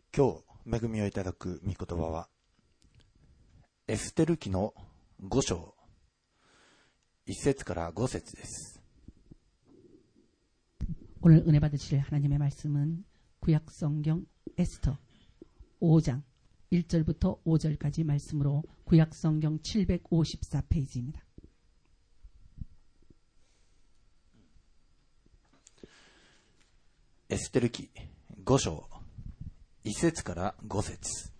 今日恵みをいただく御言葉はエステル記の5章1節から5節です。 오늘 은혜 받으실 하나님의 말씀은 구약성경 에스터 5장 1절부터 5절까지 말씀으로 구약성경 754페이지입니다. エステル記5章1節から5節。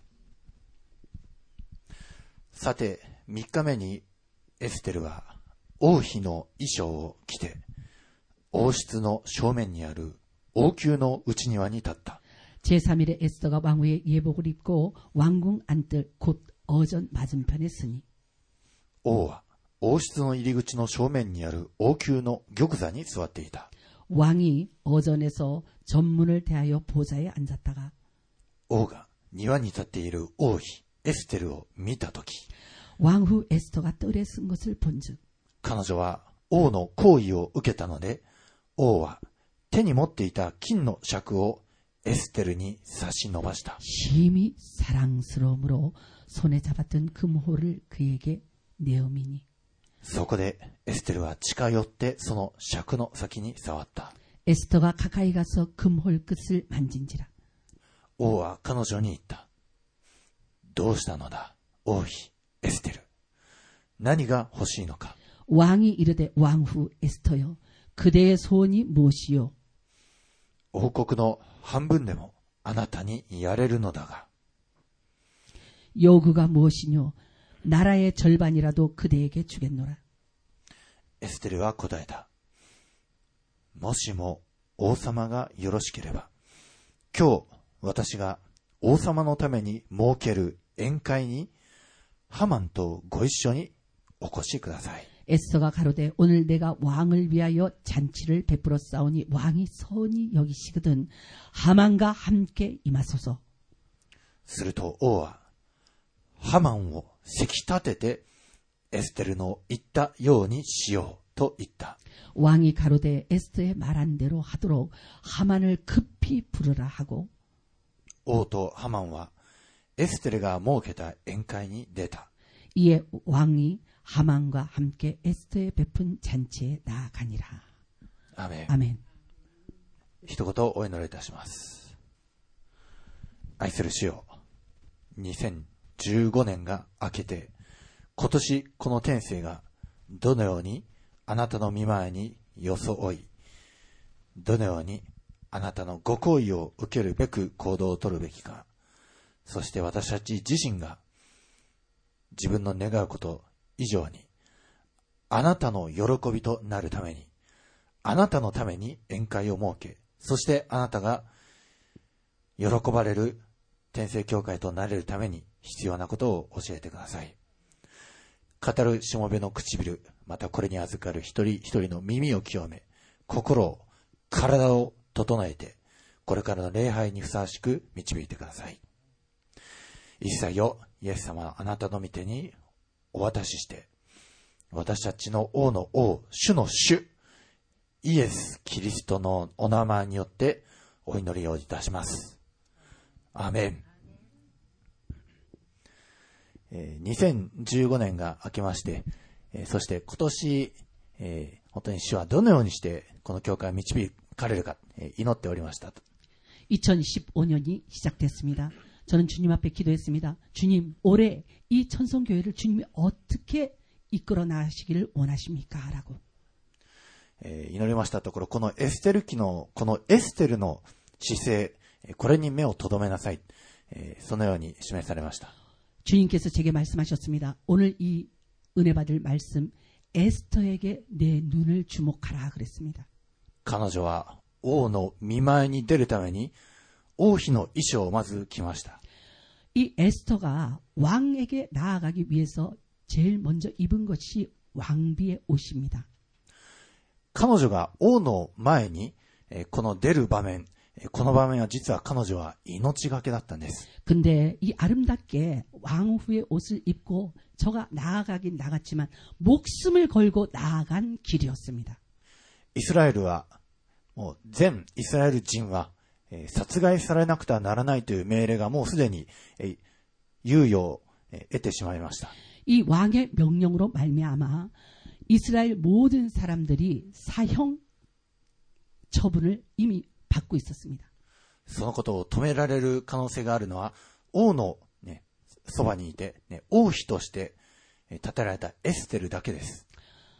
さて3日目にエステルは王妃の衣装を着て王室の正面にある王宮の内庭に立った。 제3일에 에스더가 왕후의 예복을 입고 왕궁 안뜰 곧 어전 맞은편에 서니 王は王室の入り口の正面にある王宮の玉座に座っていた。 왕이 어전에서 전문을 대하여 보좌에 앉았다가 王が庭に立っている王妃エステルを見たとき、 왕후 에스더가 뜰에 쓴 것을 본즉 彼女は王の好意を受けたので、王は手に持っていた金の尺をエステルに差し伸ばした。 심히 사랑스러움으로 손에 잡았던 금호를 그에게 내어미니 そこでエステルは近寄ってその尺の先に触った。 에스더가 가까이 가서 금홀 끝을 만진지라 王は彼女に言った。どうしたのだ、王妃エステル。何が欲しいのか。 왕이 이르되 왕후 에스더여 그대의 소원이 무엇이요 王国の半分でもあなたにやれるのだが。 요구가 무엇이뇨 나라의 절반이라도 그대에게 주겠노라 エステルは答えた。もしも王様がよろしければ、今日私が王様のために設ける宴会にハマンとご一緒にお越しください。 에스더가 가로되 오늘 내가 왕을 위하여 잔치를 베풀어 싸우니 왕이 선히 여기시거든 하만과 함께 임하소서 すると王はハマンをせき立ててエステルの言ったようにしようと言った。 왕이 가로되 에스더의 말한 대로 하도록 하만을 급히 부르라 하고 王とハマンはエステルが設けた宴会に出た。 이에 왕이 하만과 함께 에스더의 베푼 잔치에 나아가니라. アーメン。 아멘. 一言お祈りいたします。愛する主よ、2015年が明けて、今年この天性がどのようにあなたの御前に装い、どのようにあなたのご好意を受けるべく行動を取るべきか、そして私たち自身が自分の願うこと以上にあなたの喜びとなるために、あなたのために宴会を設け、そしてあなたが喜ばれる天聖教会となれるために必要なことを教えてください。語るしもべの唇、またこれに預かる一人一人の耳を清め、心を、体を整えて、これからの礼拝にふさわしく導いてください。一切をイエス様あなたの御手にお渡しして、私たちの王の王、主の主、イエス・キリストのお名前によってお祈りをいたします。アーメン。2015年が明けまして、そして今年、本当に主はどのようにしてこの教会を導かれるか、祈っておりました。 2015년이 시작됐습니다. 저는 주님 앞에 기도했습니다. 주님, 올해 이 천성교회를 주님이 어떻게 이끌어 나가시기를 원하십니까? 라고. 祈りましたところ、このエステル記のこのエステルの姿勢、これに目を留めなさい、そのように示されました。 주님께서 제게 말씀하셨습니다. 오늘 이 은혜 받을 말씀 에스더에게 내 눈을 주목하라 그랬습니다. 彼女は王の見舞いに出るために王妃の衣装をまず着ました。 이 에스더가 왕에게 나아가기 위해서 제일 먼저 입은 것이 왕비의 옷입니다. 彼女が王の前にこの出る場面、この場面は実は彼女は命がけだったんです。 근데 이 아름답게 왕후의 옷을 입고 저가 나아가긴 나갔지만 목숨을 걸고 나아간 길이었습니다. イスラエルはもう全イスラエル人は殺害されなくてはならないという命令がもうすでに、猶予を、得てしまいました。 이 왕의 명령으로 말미암아 이스라엘 모든 사람들이 사형 처분을 이미 받고 있었습니다. そのことを止められる可能性があるのは、王の、ね、そばにいて、ね、王妃として立てられたエステルだけです。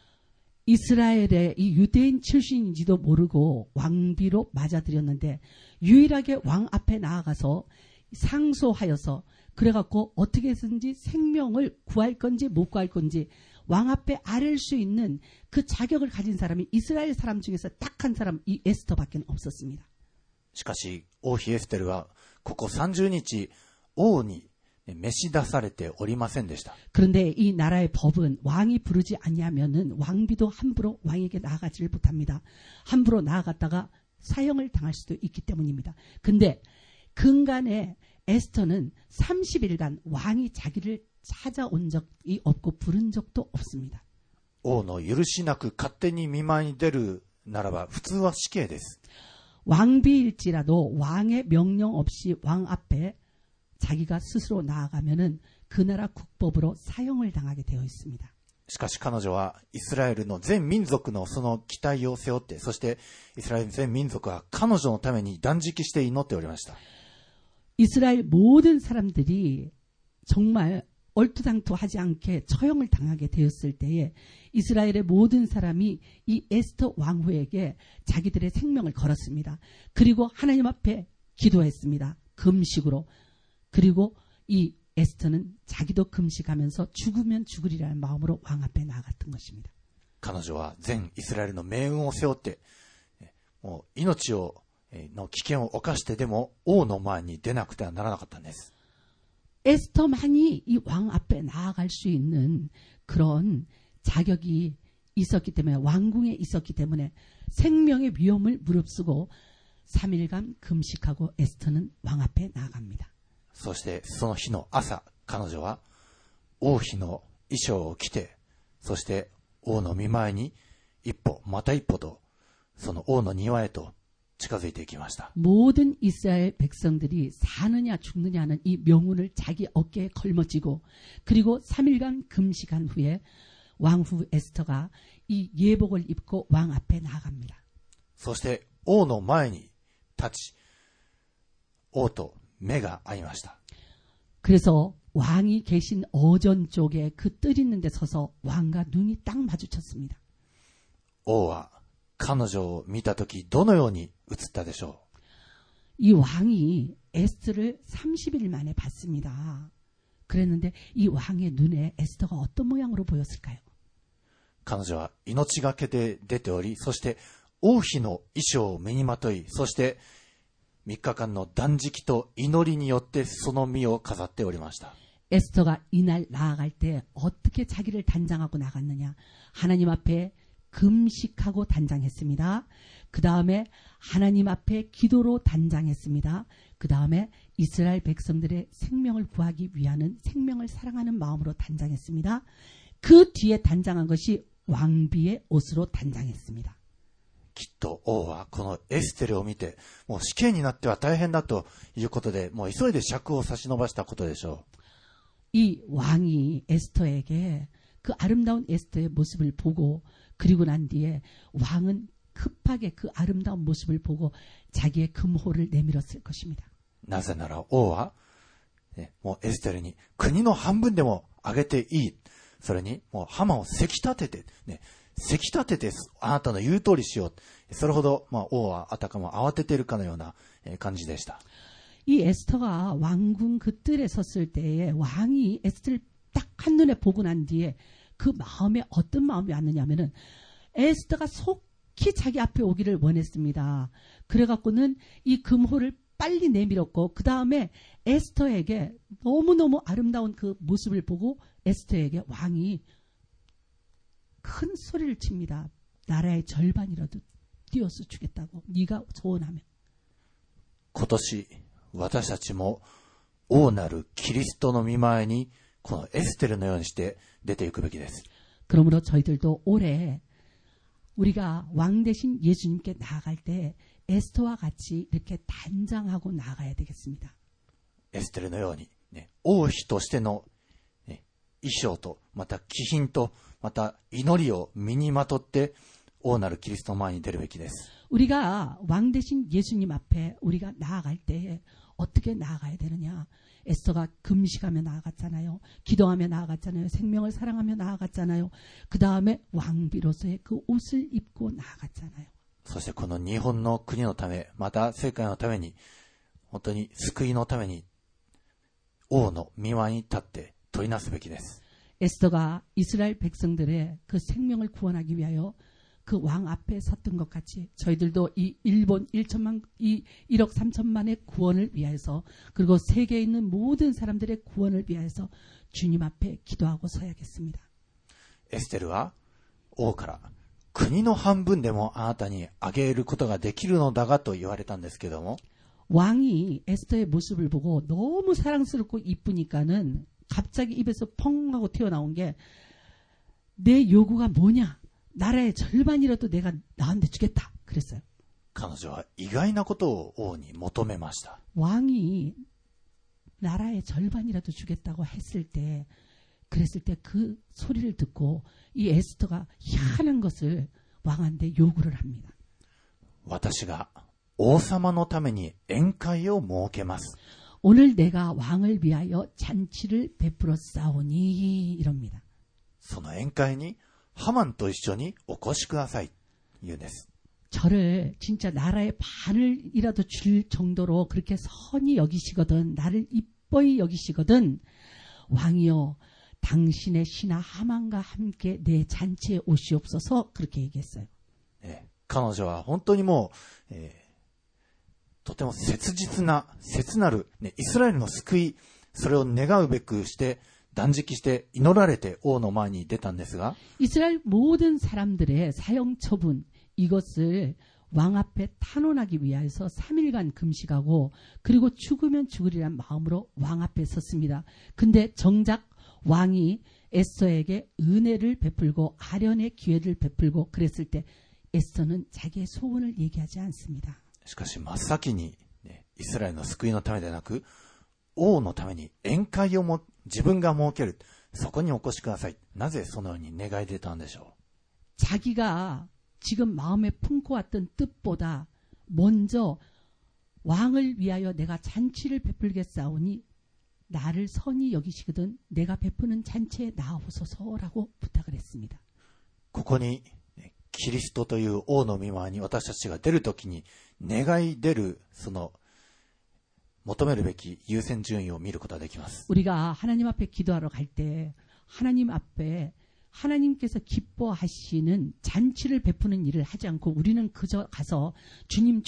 이스라엘의 이 유대인 출신인지도 모르고 왕비로 맞아들였는데 유일하게 왕 앞에 나아가서 상소하여서 그래갖고 어떻게든지 생명을 구할 건지 못 구할 건지 왕 앞에 아랠 수 있는 그 자격을 가진 사람이 이스라엘 사람 중에서 딱 한 사람 이 에스더밖에 없었습니다. しかし王妃エステルはここ30日王に召し出されておりませんでした。 그런데 이 나라의 법은 왕이 부르지 아니하면은 왕비도 함부로 왕에게 나아가지를 못합니다. 함부로 나아갔다가 사형을 당할 수도 있기 때문입니다. 근데 근간에 에스더는 30일간 왕이 자기를 찾아온 적이 없고 부른 적도 없습니다. 王の許しなく勝手に見舞いに出るならば普通は死刑です。 왕비일지라도 왕의 명령 없이 왕 앞에 자기가 스스로 나아가면은 그 나라 국법으로 사형을 당하게 되어 있습니다. しかし彼女はイスラエルの全民族のその期待を背負って、そしてイスラエル全民族は彼女のために断食して祈っておりました。 이스라엘 모든 사람들이 정말 얼토당토하지 않게 처형을 당하게 되었을 때에 이스라엘의 모든 사람이 이 에스더 왕후에게 자기들의 생명을 걸었습니다. 그리고 하나님 앞에 기도했습니다. 금식으로. 그리고 이 에스더는 자기도 금식하면서 죽으면 죽으리라는 마음으로 왕 앞에 나아갔던 것입니다. 彼女は全イスラエルの命運を背負って、もう命の危険を冒してでも王の前に出なくてはならなかったんです。 에스더만이 이 왕 앞에 나아갈 수 있는 그런 자격이 있었기 때문에 왕궁에 있었기 때문에 생명의 위험을 무릅쓰고 3일간 금식하고 에스더는 왕 앞에 나아갑니다. そしてその日の朝、彼女は王妃の衣装を着て、そして王の御前に一歩また一歩とその王の庭へと近づいていきました。 모든 이스라엘 백성들이 사느냐 죽느냐는 이 명운을 자기 어깨에 걸머쥐고 그리고 3일간 금식한 후에 왕후 에스더가 이 예복을 입고 왕 앞에 나아갑니다. そして王の前に立ち、王と目が合いました。 그래서 왕이 계신 어전 쪽에 그 뜰 있는 데 서서 왕과 눈이 딱 마주쳤습니다. 王は彼女を見たときどのように映ったでしょう。 이 왕이 에스더를 30일 만에 봤습니다. 그랬는데 이 왕의 눈에 에스더가 어떤 모양으로 보였을까요? 彼女は命がけで出ており、そして王妃の衣装を身にまとい、そして3日間の断食と祈りによってその身を飾っておりました。 에스더가 이날 나아갈 때 어떻게 자기를 단장하고 나갔느냐? 하나님 앞에 금식하고 단장했습니다. 그 다음에 하나님 앞에 기도로 단장했습니다. 그 다음에 이스라엘 백성들의 생명을 구하기 위한 생명을 사랑하는 마음으로 단장했습니다. 그 뒤에 단장한 것이 왕비의 옷으로 단장했습니다. きっと王はこのエステルを見て、もう死刑になっては大変だということで、もう急いで尺を差し伸ばしたことでしょう。 이 왕이 에스더에게 그 아름다운 에스더의 모습을 보고 그리고 난 뒤에 왕은 급하게 그 아름다운 모습을 보고 자기의 금호를 내밀었을 것입니다. なぜなら王は、もうエステルに国の半分でもあげていい。それにもうハマをせき立てて、せき立ててあなたの言う通りしよう。それほど、王はあたかも慌てているかのような感じでした。 이 에스더가 왕궁 그 뜰에 섰을 때에 왕이 에스더를 딱 한눈에 보고 난 뒤에 그 마음에 어떤 마음이 왔느냐면은 에스더가 속히 자기 앞에 오기를 원했습니다. 그래갖고는 이 금호를 빨리 내밀었고 그 다음에 에스더에게 너무너무 아름다운 그 모습을 보고 에스더에게 왕이 큰 소리를 칩니다. 나라의 절반이라도 띄워서 주겠다고 네가 소원하면. 今年私たちも王なるキリストの御前にこのエステルのようにして出ていくべきです。 그러므로 저희들도 올해 우리가 왕 대신 예수님께 나아갈 때 에스더와 같이 이렇게 단장하고 나가야 되겠습니다. エステルのように、ね、王妃としての、ね、衣装と、また気品と、また祈りを身にまとって、王なるキリストの前に出るべきです。 우리가 왕 대신 예수님 앞에 우리가 나아갈 때에 어떻게 나아가야 되느냐. 에스더가 금식하며 나아갔잖아요. 기도하며 나아갔잖아요. 생명을 사랑하며 나아갔잖아요. 그 다음에 왕비로서의 그 옷을 입고 나아갔잖아요. そしてこの日本の国のため、また世界のために、本当に救いのために、王の御前に立って取りなすべきです。 에스더가 이스라엘 백성들의 그 생명을 구원하기 위하여 그 왕 앞에 섰던 것 같이 저희들도 이 일본 1억 3천만의 구원을 위하여서 그리고 세계에 있는 모든 사람들의 구원을 위하여서 주님 앞에 기도하고 서야겠습니다. エステルは王から国の半分でもあなたにあげることができるのだがと言われたんですけども 왕이 에스더의 모습을 보고 너무 사랑스럽고 이쁘니까는 갑자기 입에서 펑 하고 튀어나온 게 내 요구가 뭐냐? 나라의 절반이라도 내가 나한테 주겠다. 그랬어요. 彼女は意外なことを王に求めました。 왕이 나라의 절반이라도 주겠다고 그랬을 때 그 소리를 듣고 이 에스더가 희한한 것을 왕한테 요구를 합니다. 私が王様のために宴会を設けます。 오늘 내가 왕을 위하여 잔치를 베풀어 싸우니 이럽니다. その宴会にハマンと一緒にお越しください。言うんです。 저를 진짜 나라의 반을이라도 줄 정도로 그렇게 선히 여기시거든 나를 이뻐히 여기시거든 왕이여 당신의 신하 하만과 함께 내 잔치에 오시옵소서 그렇게 얘기했어요. 彼女は本当にもう、とても切なる、イスラエルの救い、それを願うべくして断食して祈られて王の前に出たんですが 이스라엘 모든 사람들의 사형 처분 이것을 왕 앞에 탄원하기 위해서 3일간 금식하고 그리고 죽으면 죽으리란 마음으로 왕 앞에 섰습니다. 근데 정작 왕이 에스더에게 은혜를 베풀고 아련의 기회를 베풀고 그랬을 때 에스더는 자기의 소원을 얘기하지 않습니다. しかし真っ先に、イスラエルの救いのためでなく王のために宴会を自分が設ける。そこにお越しください。なぜそのように願い出たんでしょう。 자기가 지금 마음에 품고 왔던 뜻보다 먼저 왕을 위하여 내가 잔치를 베풀겠사오니 나를 선히 여기시거든 내가 베푸는 잔치에 나오소서라고 부탁을 했습니다. ここにキリストという王の御前に私たちが出るときに願い出るその求めるべき優先順位を見ることができます。 우리가 하나님 앞에 기도하러 갈 때 하나님 앞에 하나님께서 기뻐하시는 잔치를 베푸는 일을 하지 않고 우리는 그저 가서 주님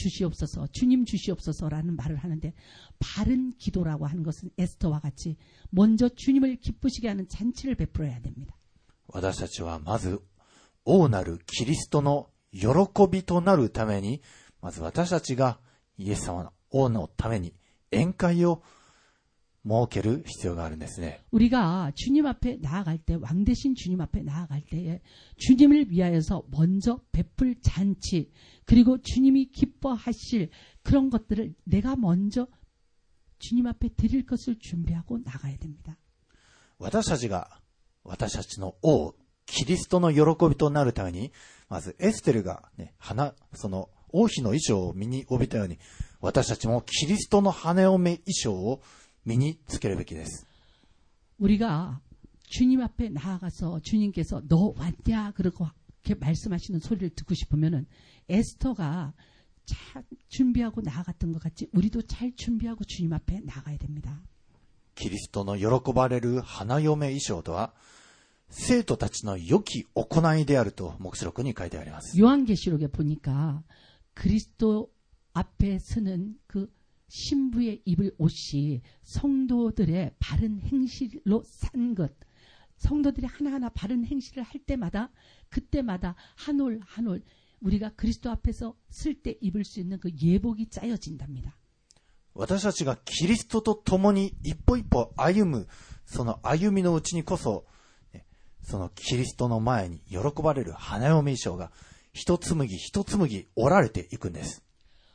주시옵소서라는 말을 하는데 바른 기도라고 하는 것은 에스더와 같이 먼저 주님을 기쁘시게 하는 잔치를 베풀어야 됩니다. 私たちはまず王なるキリストの喜びとなるためにまず私たちがイエス様の王のために宴会を設ける必要があるんですね。 우리가 주님 앞에 나아갈 때, 왕 대신 주님 앞에 나아갈 때에 주님을 위하여서 먼저 베풀 잔치, 그리고 주님이 기뻐하실 그런 것들을 내가 먼저 주님 앞에 드릴 것을 준비하고 나가야 됩니다. 私たちの王、キリストの喜びとなるために、まずエステルが、その王妃の衣装を身に帯びたように、私たちもキリストの羽織め衣装を身につけるべきです。 우리가 주님 앞에 나아가서 주님께서 너 왔냐 그렇게 말씀하시는 소리를 듣고 싶으면은 에스더가 잘 준비하고 나아갔던 것 같이 우리도 잘 준비하고 주님 앞에 나가야 됩니다. キリストの喜ばれる花嫁衣装とは生徒たちの良き行いであると黙示録に書いてあります。 요한계시록에 보니까 그리스도 앞에 서는 그 신부의 입을 옷이 성도들의 바른 행실로 산 것, 성도들이 하나하나 바른 행실을 할 때마다 그때마다 한 올 한 올 우리가 그리스도 앞에서 쓸 때 입을 수 있는 그 예복이 짜여진답니다. 私たちがキリストと共に一歩一歩歩むその歩みのうちにこそそのキリストの前に喜ばれる花嫁衣装が一紡ぎ一紡ぎ織られていくんです。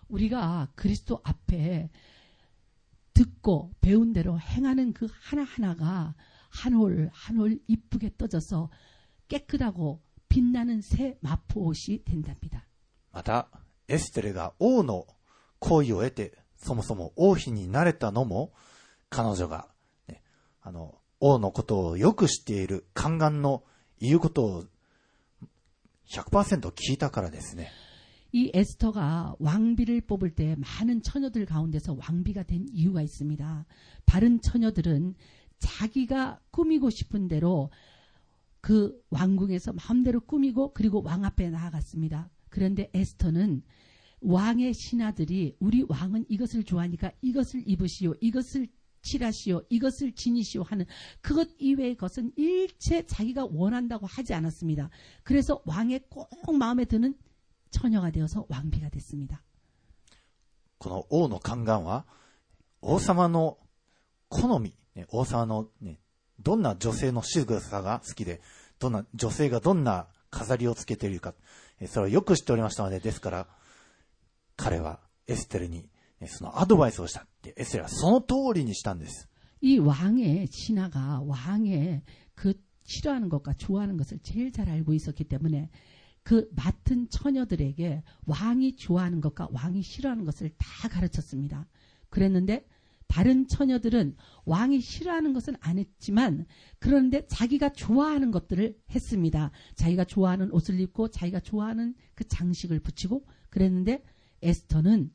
우리가 그리스도 앞에 듣고 배운 대로 행하는 그 하나하나가 한 올 한 올 이쁘게 떠져서 깨끗하고 빛나는 새 마포옷이 된답니다. また、エステルが王の行為を得て、そもそも王妃になれたのも、彼女が、ね、王のことをよく知っている宦官の言うことを 100% 聞いたからですね。 이 에스터가 왕비를 뽑을 때 많은 처녀들 가운데서 왕비가 된 이유가 있습니다. 다른 처녀들은 자기가 꾸미고 싶은 대로 그 왕궁에서 마음대로 꾸미고 그리고 왕 앞에 나아갔습니다. 그런데 에스터는 왕의 신하들이 우리 왕은 이것을 좋아하니까 이것을 입으시오, 이것을 칠하시오, 이것을 지니시오 하는 그것 이외의 것은 일체 자기가 원한다고 하지 않았습니다. 그래서 왕의 꼭 마음에 드는 처녀가 되어서 왕비가 됐습니다. この王の宦官は王様の好み、王様の、どんな女性の仕草が好きで、どんな女性がどんな飾りをつけているか、それをよく知っておりましたので、ですから彼はエステルにそのアドバイスをした。エステルはその通りにしたんです。 이 왕의 신하가 왕의 그 싫어하는 것과 좋아하는 것을 제일 잘 알고 있었기 때문에 그 맡은 처녀들에게 왕이 좋아하는 것과 왕이 싫어하는 것을 다 가르쳤습니다. 그랬는데 다른 처녀들은 왕이 싫어하는 것은 안 했지만 그런데 자기가 좋아하는 것들을 했습니다. 자기가 좋아하는 옷을 입고 자기가 좋아하는 그 장식을 붙이고 그랬는데 에스터는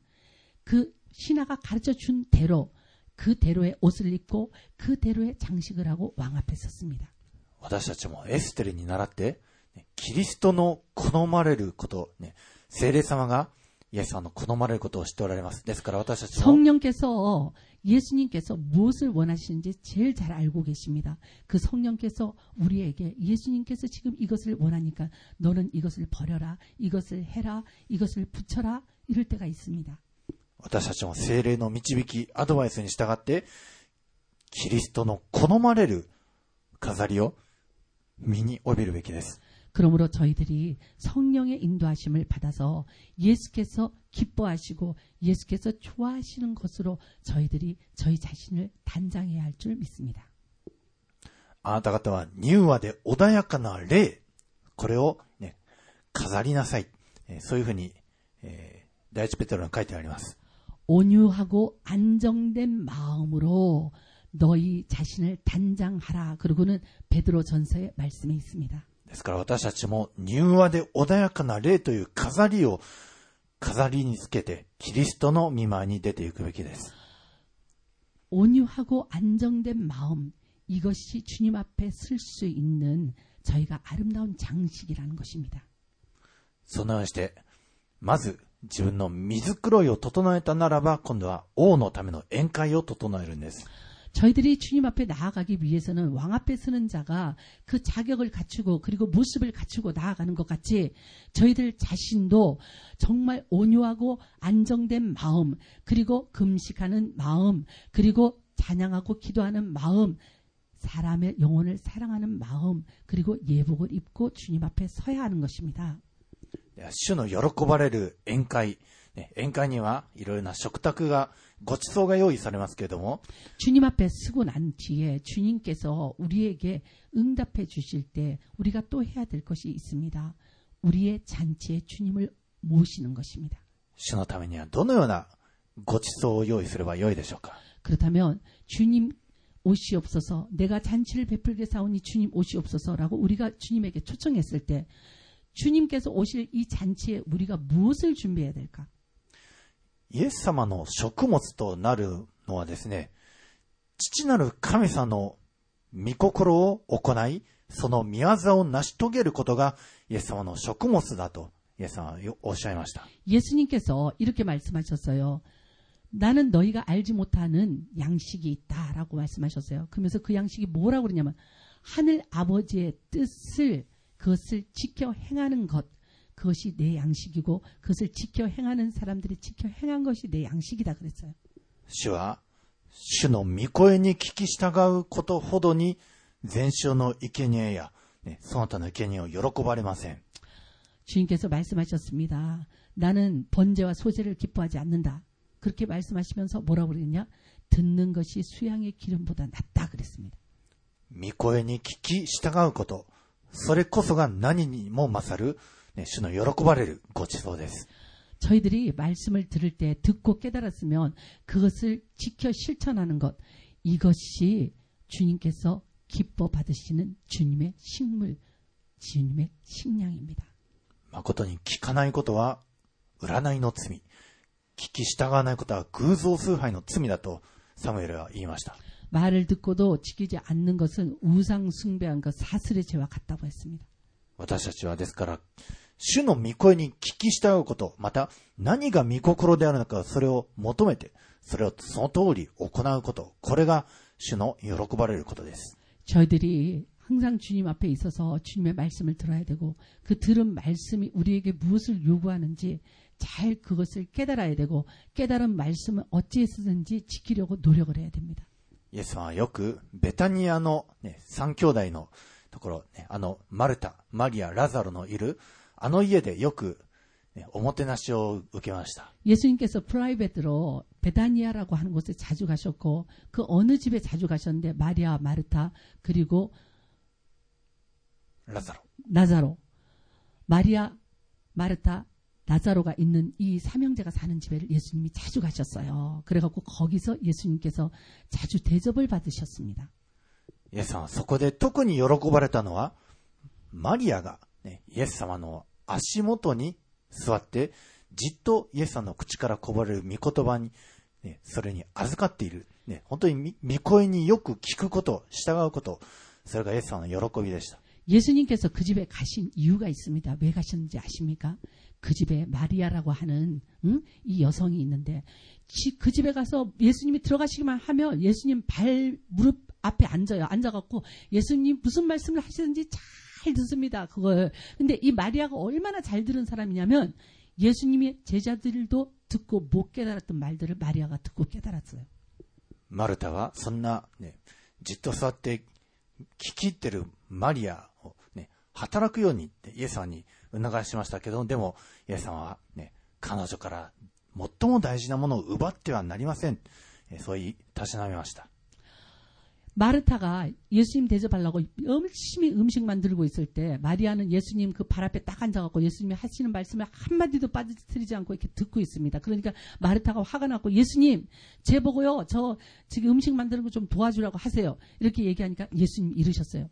그 신하가 가르쳐준 대로 그대로의 옷을 입고 그대로의 장식을 하고 왕 앞에 섰습니다. 私たちもエステルに倣ってキリストの好まれること、聖霊様がイエス様の好まれることを知っておられます。ですから私たちも 성령께서 예수님께서 무엇을 원하시는지 제일 잘 알고 계십니다. 그 성령께서 우리에게 예수님께서 지금 이것을 원하니까 너는 이것을 버려라, 이것을 해라, 이것을 붙여라 이럴 때가 있습니다. 私たちも聖霊の導き、アドバイスに従ってキリストの好まれる飾りを身に帯びるべきです。 그러므로 저희들이 성령의 인도하심을 받아서 예수께서 기뻐하시고 예수께서 좋아하시는 것으로 저희들이 저희 자신을 단장해야 할 줄 믿습니다. あなた方は柔和で穏やかな霊、これを、飾りなさい。そういうふうに、第一ペテロに書いてあります。 온유하고 안정된 마음으로 너희 자신을 단장하라. 그리고는 베드로 전서의 말씀에 있습니다. ですから私たちも柔和で穏やかな霊という飾りを飾りにつけてキリストの御前に出ていくべきです。 온유하고 안정된 마음 이것이 주님 앞에 설 수 있는 저희가 아름다운 장식이라는 것입니다. そのようにしてまず自分の身繕いを整えたならば今度は王のための宴会を整えるんです。 저희들이 주님 앞에 나아가기 위해서는 왕 앞에 서는 자가 그 자격을 갖추고 그리고 모습을 갖추고 나아가는 것 같이 저희들 자신도 정말 온유하고 안정된 마음 그리고 금식하는 마음 그리고 찬양하고 기도하는 마음 사람의 영혼을 사랑하는 마음 그리고 예복을 입고 주님 앞에 서야 하는 것입니다. 主の喜ばれる宴会、宴会にはいろいろな食卓がご馳走が用意されますけれども 주님 앞에 서고 난 뒤에 주님께서 우리에게 응답해 주실 때 우리가 또 해야 될 것이 있습니다. 우리의 잔치에 주님을 모시는 것입니다. 主のためにはどのようなご馳走を用意すればよいでしょうか。 그렇다면 주님 오시옵소서 내가 잔치를 베풀게 사오니 주님 오시옵소서라고 우리가 주님에게 초청했을 때 주님께서 오실 이 잔치에 우리가 무엇을 준비해야 될까? イエス様の食物となるのはですね、父なる神様の御心を行い、その御業を成し遂げることがイエス様の食物だとイエス様はおっしゃいました。 예수님께서 이렇게 말씀하셨어요. 나는 너희가 알지 못하는 양식이 있다라고 말씀하셨어요. 그러면서 그 양식이 뭐라고 그러냐면 하늘 아버지의 뜻을 그것을 지켜 행하는 것 그것이 내 양식이고 그것을 지켜 행하는 사람들이 지켜 행한 것이 내 양식이다 그랬어요. 主は主の御声に聞き従うことほどに全焼の生贄や、その他の生贄を喜ばれません。 주님께서 말씀하셨습니다. 나는 번제와 소제를 기뻐하지 않는다. 그렇게 말씀하시면서 뭐라고 그랬냐? 듣는 것이 수양의 기름보다 낫다 그랬습니다. 御声に聞き従うこと、それこそが何にも勝る、主の喜ばれるごちそうです。 저희들이 말씀을 들을 때 듣고 깨달았으면 그것을 지켜 실천하는 것, 이것이 주님께서 기뻐 받으시는 주님의 식물, 주님의 식량입니다. 誠に聞かないことは占いの罪、聞き従わないことは偶像崇拝の罪だとサムエルは言いました。 말을 듣고도 지키지 않는 것은 우상 숭배한 것 사슬의 죄와 같다고 했습니다. 私たちはですから、主の御声に聞き従うこと、また何が御心であるのか、それを求めて、それをその通り行うこと、これが主の喜ばれることです。 저희들이 항상 주님 앞에 있어서 주님의 말씀을 들어야 되고 그 들은 말씀이 우리에게 무엇을 요구하는지 잘 그것을 깨달아야 되고 깨달은 말씀을 어찌해서든지 지키려고 노력을 해야 됩니다. イエス様はよくベタニアの、三兄弟のところ、マルタ、マリア、ラザロのいるあの家でよく、おもてなしを受けました。 예수님께서 프라이빗으로 베다니아라고 하는 곳에 자주 가셨고 그 어느 집에 자주 가셨는데 마리아, 마르타 그리고 ラザロ。 나자로, 마리아, 마르타, 나자로가 있는 이 삼형제가 사는 집에 예수님이 자주 가셨어요. 그래갖고 거기서 예수님께서 자주 대접을 받으셨습니다. イエス様はそこで特に喜ばれたのは、マリアが、イエス様の足元に座って、じっとイエス様の口からこぼれる御言葉に、それに預かっている。本当に御声によく聞くこと、従うこと、それがイエス様の喜びでした。 예수님께서 그 집에 가신 이유가 있습니다. 왜 가셨는지 아십니까? 그 집에 마리아라고 하는 이 여성이 있는데 그 집에 가서 예수님이 들어가시기만 하면 예수님 무릎 앞에 앉아요. 앉아갖고 예수님 무슨 말씀을 하시는지 잘 듣습니다. 그걸. 근데 이 마리아가 얼마나 잘 들은 사람이냐면 예수님의 제자들도 듣고 못 깨달았던 말들을 마리아가 듣고 깨달았어요. マルタはそんな、じっと座って聞き入ってるマリアを、働くようにってイエス様に促しましたけど、でもイエス様は、彼女から最も大事なものを奪ってはなりません。そう言いたしなめました。 마르타가 예수님 대접하려고 열심히 음식 만들고 있을 때 마리아는 예수님 그 발 앞에 딱 앉아갖고 예수님이 하시는 말씀을 한마디도 빠뜨리지 않고 이렇게 듣고 있습니다. 그러니까 마르타가 화가 났고 예수님 제 보고요 저 지금 음식 만드는 거 좀 도와주라고 하세요. 이렇게 얘기하니까 예수님 이러셨어요.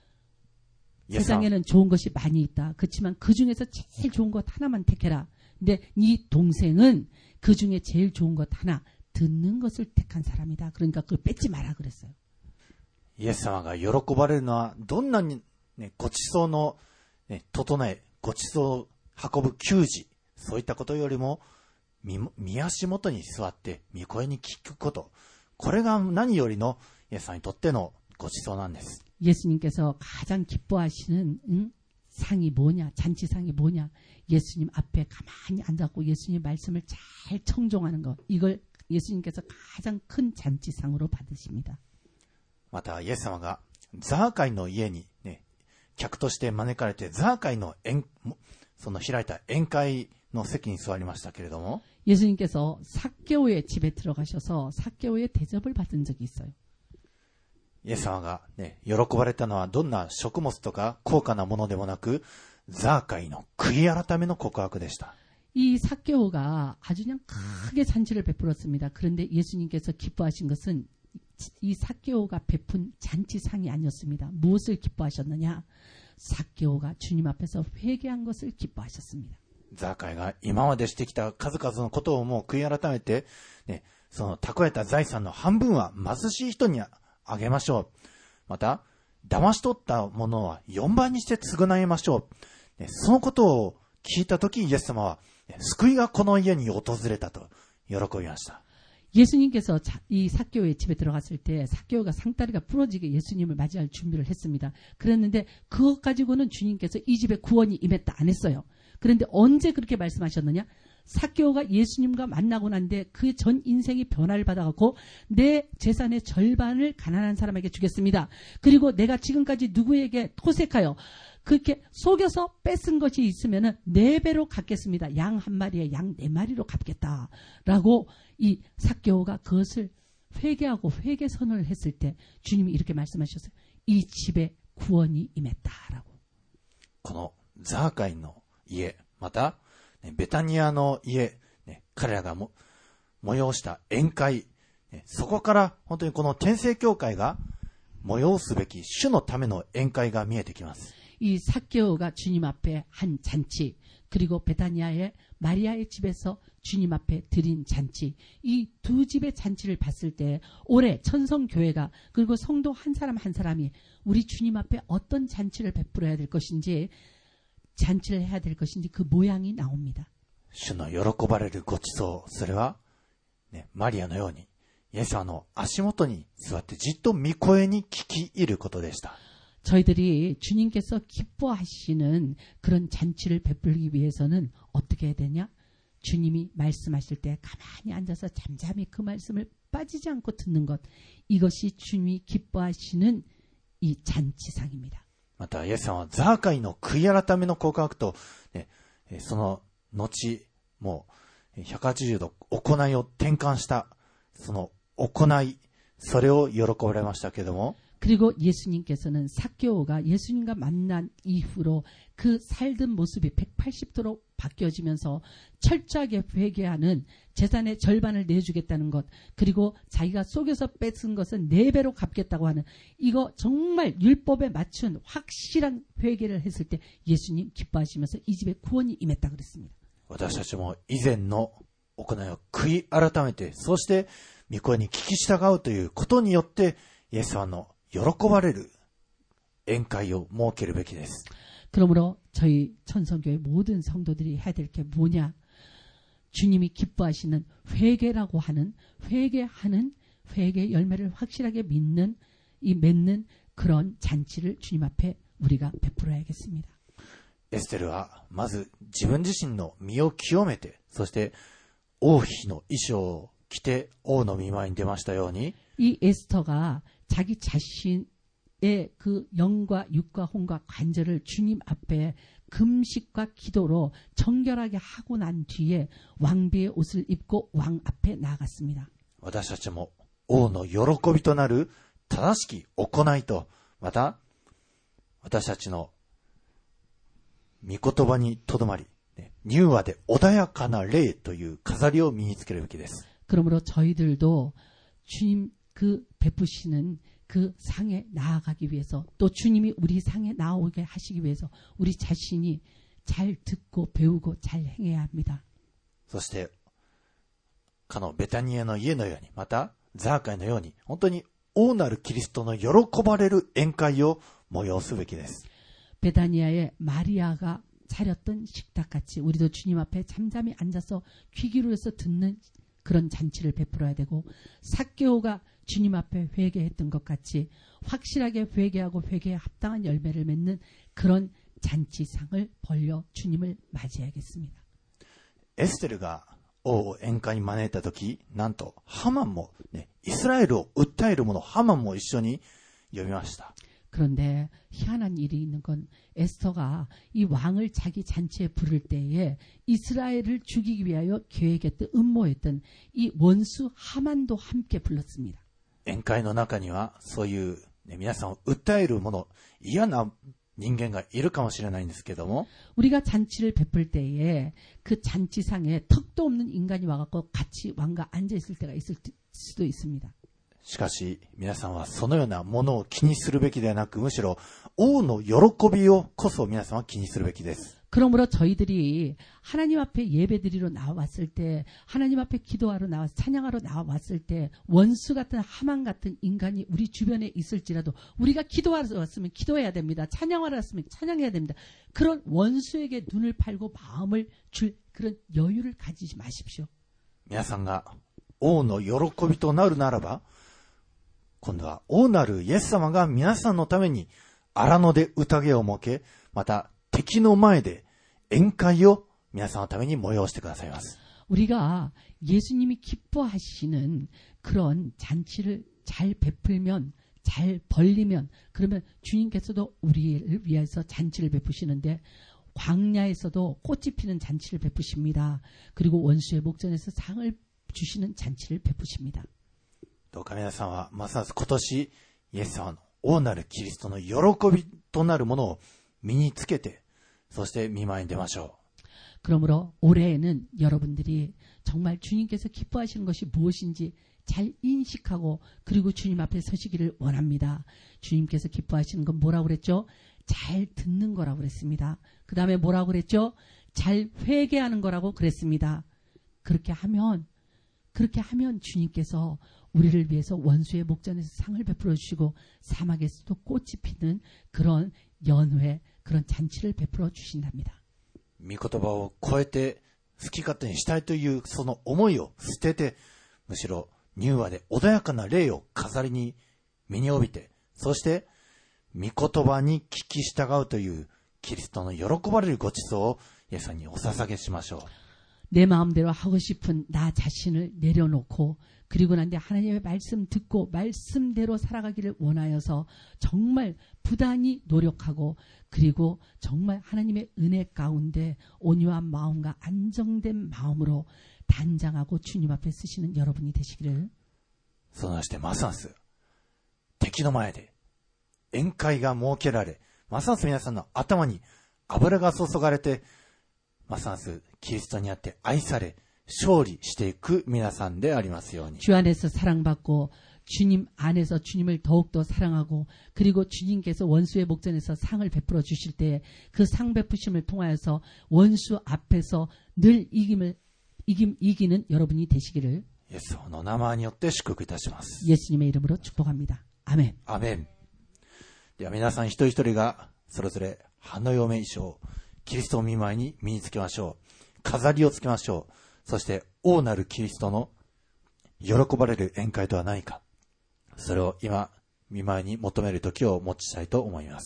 세상에는 좋은 것이 많이 있다. 그렇지만 그 중에서 제일 좋은 것 하나만 택해라. 근데 네 동생은 그 중에 제일 좋은 것 하나 듣는 것을 택한 사람이다. 그러니까 그걸 뺏지 마라 그랬어요. イエス様が喜ばれるのはどんなに、ごちそうの、整え、ごちそうを運ぶ給仕、そういったことよりも御足元に座って御声に聞くこと、これが何よりのイエス様にとってのごちそうなんです。 예수님께서 가장 기뻐하시는 상이 뭐냐? 잔치상이 뭐냐? 예수님 앞에 가만히 앉았고 예수님 말씀을 잘 청종하는 것. 이걸 예수님께서 가장 큰 잔치상으로 받으십니다. またイエス様がザーカイの家に、客として招かれてザーカイのその開いた宴会の席に座りましたけれども 예수님께서 삭개오의 집에 들어가셔서 삭개오의 대접을 받은 적이 있어요. イエス様が、喜ばれたのはどんな食物とか高価なものでもなくザーカイの悔い改めの告白でした。 이 삭개오가 아주 그냥 크게 잔치를 베풀었습니다. 그런데 예수님께서 기뻐하신 것은 이 삭개오가 베푼 잔치상이 아니었습니다. 무엇을 기뻐하셨느냐? 삭개오가 주님 앞에서 회개한 것을 기뻐하셨습니다. ザーカイが今までしてきた数々のことをもう悔い改めて、その蓄えた財産の半分は貧しい人にあげましょう。また、騙し取ったものは4倍にして償いましょう。そのことを聞いたとき、イエス様は、救いがこの家に訪れたと喜びました。 예수님께서 이 삭개오의 집에 들어갔을 때 삭개오가 상다리가 부러지게 예수님을 맞이할 준비를 했습니다. 그랬는데 그것 가지고는 주님께서 이 집에 구원이 임했다 안 했어요. 그런데 언제 그렇게 말씀하셨느냐? 삭개오가 예수님과 만나고 난데 그 전 인생이 변화를 받아갖고 내 재산의 절반을 가난한 사람에게 주겠습니다. 그리고 내가 지금까지 누구에게 토색하여 그렇게 속여서 뺏은 것이 있으면은 4배로 갚겠습니다. 양 1마리에 양 4마리로 갚겠다라고 이 삭개오가 그것을 회개하고 회개선언을 했을 때 주님이 이렇게 말씀하셨어요. 이 집에 구원이 임했다라고. このザーカイの家、また、ね、ベタニアの家、ね、彼らがも催した宴会、ね、そこから本当にこの天聖教会が催すべき主のための宴会が見えてきます。 이 삭개오가 주님 앞에 한 잔치, 그리고 베타니아의 마리아의 집에서 주님 앞에 드린 잔치, 이 두 집의 잔치를 봤을 때 올해 천성교회가 그리고 성도 한 사람 한 사람이 우리 주님 앞에 어떤 잔치를 베풀어야 될 것인지, 잔치를 해야 될 것인지 그 모양이 나옵니다. 主の喜ばれるごちそう、それは、ね、マリアのようにイエス様の足元に座ってじっと御声に聞き入ることでした。 저희들이 주님께서 기뻐하시는 그런 잔치를 베풀기 위해서는 어떻게 해야 되냐? 주님이 말씀하실 때 가만히 앉아서 잠잠히 그 말씀을 빠지지 않고 듣는 것, 이것이 주님이 기뻐하시는 이 잔치상입니다. またイエス様はザーカイの悔い改めの告白と、ね、その後もう180度行いを転換したその行い、それを喜ばれましたけれども、 그리고 예수님께서는 삭개오가 예수님과 만난 이후로 그 살던 모습이 180도로 바뀌어지면서 철저하게 회개하는, 재산의 절반을 내주겠다는 것, 그리고 자기가 속여서 뺏은 것은 4배로 갚겠다고 하는, 이거 정말 율법에 맞춘 확실한 회개를 했을 때 예수님 기뻐하시면서 이 집에 구원이 임했다 그랬습니다. 私たちも以前の行いを悔い改めて、そして御声に聞き従うということによってイエス様の喜ばれる宴会を設けるべきです。 그러므로 저희 천성교회 모든 성도들이 해야 될 게 뭐냐? 주님이 기뻐하시는 회개라고 하는, 회개하는 회개 열매를 확실하게 믿는, 이 맺는 그런 잔치를 주님 앞에 우리가 베풀어야겠습니다. エステルはまず自分自身の身を清めて、そして王妃の衣装を着て王の御前に出ましたように、 이 에스터가 자기 자신의 그 영과 육과 혼과 관절을 주님 앞에 금식과 기도로 정결하게 하고 난 뒤에 왕비의 옷을 입고 왕 앞에 나아갔습니다. 私たちも王の喜びとなる正しき行いと、また私たちの御言葉にとどまり、柔和で穏やかな霊という飾りを身につけるべきです。 그러므로 저희들도 주님 그 베푸시는 그 상에 나아가기 위해서, 또 주님이 우리 상에 나오게 하시기 위해서 우리 자신이 잘 듣고 배우고 잘 행해야 합니다. そしてかのベタニアの家のように、またザーカイのように、本当に王なるキリストの喜ばれる宴会を催すべきです。 베다니아의 마리아가 차렸던 식탁같이 우리도 주님 앞에 잠잠히 앉아서 귀 기울여서 듣는 그런 잔치를 베풀어야 되고, 삭개오가 주님 앞에 회개했던 것 같이 확실하게 회개하고 회개에 합당한 열매를 맺는 그런 잔치상을 벌려 주님을 맞이해야겠습니다. エステルが王を宴会に招いたとき、なんとハマンも、ね、イスラエルを訴える者ハマンも一緒に呼びました。 그런데 희한한 일이 있는 건, 에스터가 이 왕을 자기 잔치에 부를 때에 이스라엘을 죽이기 위하여 계획했던, 음모했던 이 원수 하만도 함께 불렀습니다. 宴会の中にはそういう、ね、皆さんを訴える者、嫌な人間がいるかもしれないんですけども、 우리가 잔치를 베풀 때에 그 잔치상에 턱도 없는 인간이 와갖고 같이 왕과 앉아있을 때가 있을 수도 있습니다. しかし皆さんはそのようなものを気にするべきではなく、むしろ王の喜びをこそ皆さんは気にするべきです。 그러므로 저희들이 하나님 앞에 예배드리러 나왔을 때, 하나님 앞에 기도하러 나와서 찬양하러 나왔을 때 원수 같은 하만 같은 인간이 우리 주변에 있을지라도 우리가 기도하러 왔으면 기도해야 됩니다. 찬양하러 왔으면 찬양해야 됩니다. 그런 원수에게 눈을 팔고 마음을 줄 그런 여유를 가지지 마십시오. 皆さんが王の喜びとなるならば、今度は王なるイエス様が皆さんのために荒野で宴を設け、また敵の前で宴会を皆さんのために催してくださいます。 우리가 예수님이 기뻐하시는 그런 잔치를 잘 베풀면, 잘 벌리면, 그러면 주님께서도 우리를 위해서 잔치를 베푸시는데, 광야에서도 꽃이 피는 잔치를 베푸십니다. 그리고 원수의 목전에서 상을 주시는 잔치를 베푸십니다. どうか皆さんはますます今年イエス様の大なるキリストの喜びとなるものを身につけて、そして御前に出ましょう。 그러므로 올해에는 여러분들이 정말 주님께서 기뻐하시는 것이 무엇인지 잘 인식하고 그리고 주님 앞에 서시기를 원합니다. 주님께서 기뻐하시는 건 뭐라고 그랬죠? 잘 듣는 거라고 그랬습니다. 그 다음에 뭐라고 그랬죠? 잘 회개하는 거라고 그랬습니다. 그렇게 하면 주님께서 우리를 위해서 원수의 목전에서 상을 베풀어 주시고 사막에서도 꽃이 피는 그런 연회, 그런 잔치를 베풀어 주신답니다. 御言葉を超えて好き勝手にしたいというその思いを捨てて、むしろ柔和で穏やかな霊を飾りに身に帯びて、そして御言葉に聞き従うというキリストの喜ばれるご馳走をイエス様にお捧げしましょう。 내 마음대로 하고 싶은 나 자신을 내려놓고 그리고 난 뒤에 하나님의 말씀 듣고 말씀대로 살아가기를 원하여서 정말 부단히 노력하고 그리고 정말 하나님의 은혜 가운데 온유한 마음과 안정된 마음으로 단장하고 주님 앞에 쓰시는 여러분이 되시기를. そしてますます敵の前で宴会が設けられ、ますます皆さんの頭に油が注がれて、ますますキリストにあって愛され勝利していく皆さんでありますように。 주 안에서 사랑받고 주님 안에서 주님을 더욱더 사랑하고 그리고 주님께서 원수의 목전에서 상을 베풀어 주실 때 그 상 베푸심을 통하여서 원수 앞에서 늘 이기는 여러분이 되시기를 イエス様の名前によって祝福いたします。 예수님의 이름으로 축복합니다. 아멘. アメン。では皆さん一人一人がそれぞれ花嫁衣装、キリストを御前に身につけましょう。飾りをつけましょう。そして王なるキリストの喜ばれる宴会とは何か、それを今御前に求める時を持ちたいと思います。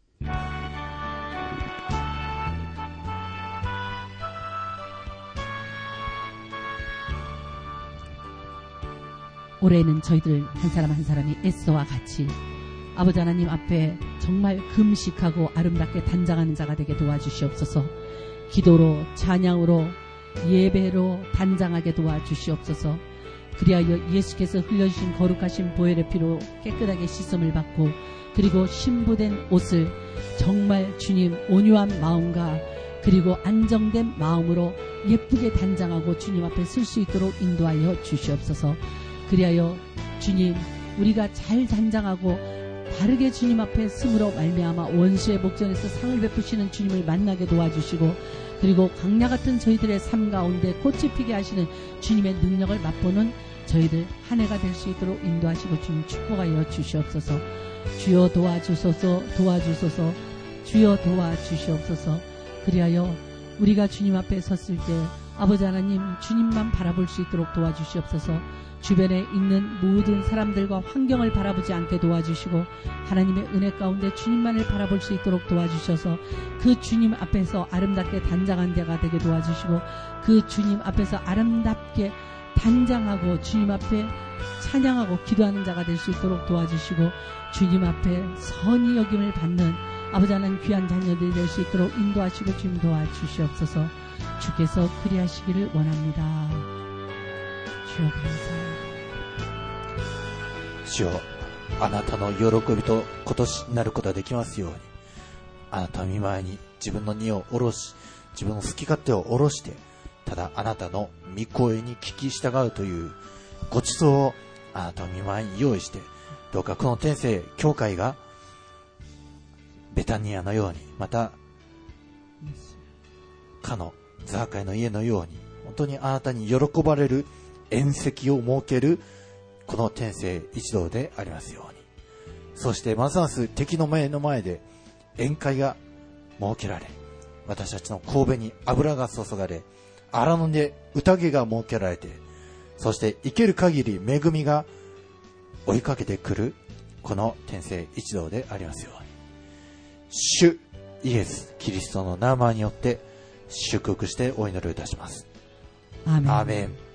올해는 저희들 한 사람 한 사람이 에스더와 같이 아버지 하나님 앞에 정말 금식하고 아름답게 단장하는 자가 되게 도와주시옵소서. 기도로 찬양으로 예배로 단장하게 도와주시옵소서. 그리하여 예수께서 흘려주신 거룩하신 보혈의 피로 깨끗하게 씻음을 받고 그리고 신부된 옷을 정말 주님 온유한 마음과 그리고 안정된 마음으로 예쁘게 단장하고 주님 앞에 쓸 수 있도록 인도하여 주시옵소서. 그리하여 주님 우리가 잘 단장하고 바르게 주님 앞에 숨으로 말미암아 원수의 목전에서 상을 베푸시는 주님을 만나게 도와주시고 그리고 광야 같은 저희들의 삶 가운데 꽃이 피게 하시는 주님의 능력을 맛보는 저희들 한 해가 될 수 있도록 인도하시고 주님 축복하여 주시옵소서. 주여 도와주소서. 주여 도와주시옵소서. 그리하여 우리가 주님 앞에 섰을 때 아버지 하나님 주님만 바라볼 수 있도록 도와주시옵소서. 주변에 있는 모든 사람들과 환경을 바라보지 않게 도와주시고 하나님의 은혜 가운데 주님만을 바라볼 수 있도록 도와주셔서 그 주님 앞에서 아름답게 단장한 데가 되게 도와주시고 그 주님 앞에서 아름답게 단장하고 주님 앞에 찬양하고 기도하는 자가 될 수 있도록 도와주시고 주님 앞에 선히 여김을 받는 아버지 하나님 귀한 자녀들이 될 수 있도록 인도하시고 주님 도와주시옵소서. 주께서 그리하시기를 원합니다. 주여 감사합니다. 主よ、あなたの喜びと今年になることができますように、あなたの御前に自分の荷を下ろし、自分の好き勝手を下ろして、ただあなたの御声に聞き従うというご馳走をあなたの御前に用意して、どうかこの天聖教会がベタニアのように、またかのザーカイの家のように、本当にあなたに喜ばれる宴席を設けるこの天聖一同でありますように。そしてますます敵の目の前で宴会が設けられ、私たちの頭に油が注がれ、荒野で宴が設けられて、そして生ける限り恵みが追いかけてくるこの天聖一同でありますように。主イエス・キリストの名前によって祝福してお祈りいたします。 아멘. アーメン。